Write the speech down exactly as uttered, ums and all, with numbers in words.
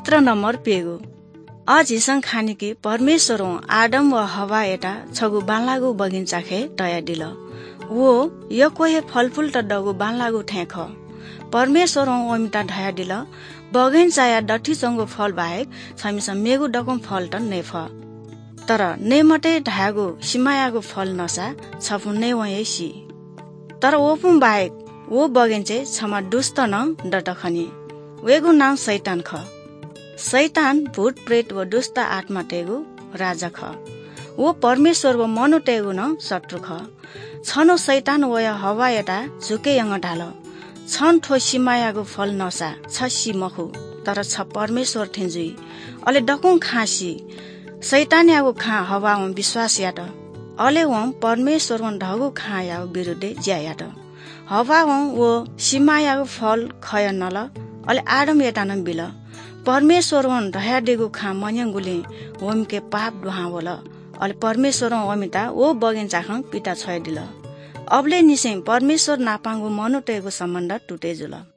चित्र नम्बर पेगो आज हिसंग खानी की परमेश्वर आदम व हवा एटा छगु बानलागु बगिंचा खे टया दिल वो यो कोहे फलफूल त डगु बानलागु ठेख परमेश्वर ओमिटा ढया दिल बगिंचा या डठी चंगो फल बाहेक छमिस मेगु डकम फल त नेफ तर नेमटे ढागु सिमायागु फल नसा छफु ने वयसी तर ओपुम बाहेक वो बगिंचे छमा दुष्ट न डटखनी वेगु नाम शैतान ख शैतान भूत प्रेत व दुष्ट आत्मा टेगु राजा ख वो परमेश्वर व मनु टेगु न शत्रु ख छनो शैतान वय हवा एटा झुके यंग ढाल छन ठो सिमायागु फल नसा छसी मखु तर छ परमेश्वर ठेन्जुई अले डकुङ खासी शैतान यागु खा हवा व विश्वास याट अले व परमेश्वर व ढगु खा या विरुद्धे ज्या याट हवा व वो सिमायागु फल खय नल अले आदम एटा न बिल परमेश्वर वन ढया देगु खा मन्यंगुले वमके पाप दुहावल अले परमेश्वर वमिता वो बगिंचा खं पिता छय दिल अबले निसे परमेश्वर नापांगु मनुटेगु सम्बन्ध टुटे जुल।